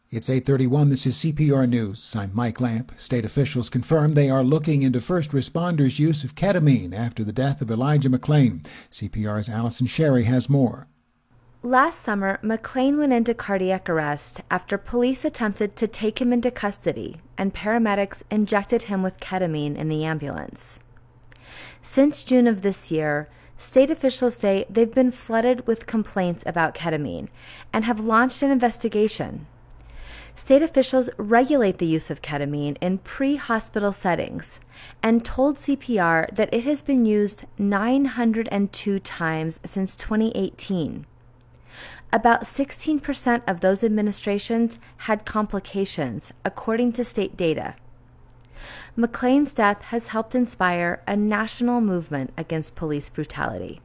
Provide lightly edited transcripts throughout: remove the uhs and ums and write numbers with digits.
It's 8:31. This is CPR News. I'm Mike Lamp. State officials confirm they are looking into first responders' use of ketamine after the death of Elijah McClain. CPR's Allison Sherry has more. Last summer, McClain went into cardiac arrest after police attempted to take him into custody and paramedics injected him with ketamine in the ambulance. Since June of this year, state officials say they've been flooded with complaints about ketamine and have launched an investigation. State officials regulate the use of ketamine in pre-hospital settings and told CPR that it has been used 902 times since 2018. About 16% of those administrations had complications, according to state data. McClain's death has helped inspire a national movement against police brutality.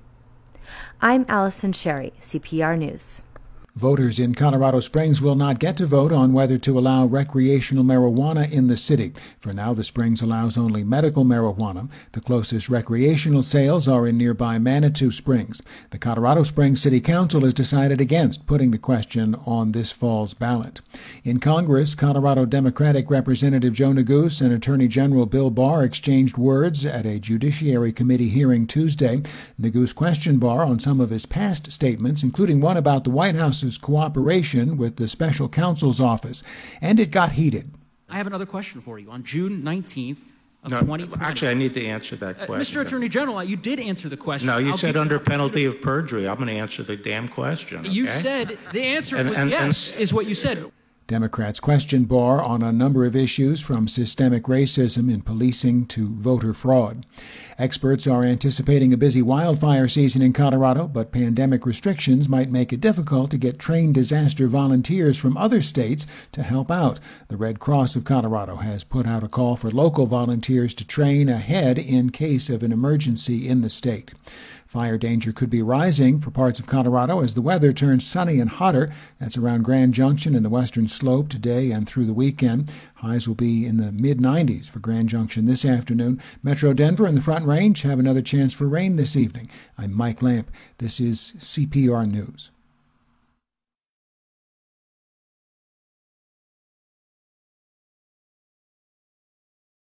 I'm Allison Sherry, CPR News. Voters in Colorado Springs will not get to vote on whether to allow recreational marijuana in the city. For now, the Springs allows only medical marijuana. The closest recreational sales are in nearby Manitou Springs. The Colorado Springs City Council has decided against putting the question on this fall's ballot. In Congress, Colorado Democratic Representative Joe Neguse and Attorney General Bill Barr exchanged words at a Judiciary Committee hearing Tuesday. Neguse questioned Barr on some of his past statements, including one about the White House's cooperation with the special counsel's office, and it got heated. I have another question for you. On June 19th of 2020... Actually, I need to answer that question. Mr. Attorney General, you did answer the question. No, you said under penalty of perjury. I'm going to answer the damn question. Okay? You said the answer was yes, is what you said. Democrats questioned Barr on a number of issues, from systemic racism in policing to voter fraud. Experts are anticipating a busy wildfire season in Colorado, but pandemic restrictions might make it difficult to get trained disaster volunteers from other states to help out. The Red Cross of Colorado has put out a call for local volunteers to train ahead in case of an emergency in the state. Fire danger could be rising for parts of Colorado as the weather turns sunny and hotter. That's around Grand Junction and the Western Slope today and through the weekend. Highs will be in the mid-90s for Grand Junction this afternoon. Metro Denver and the Front Range have another chance for rain this evening. I'm Mike Lamp. This is CPR News.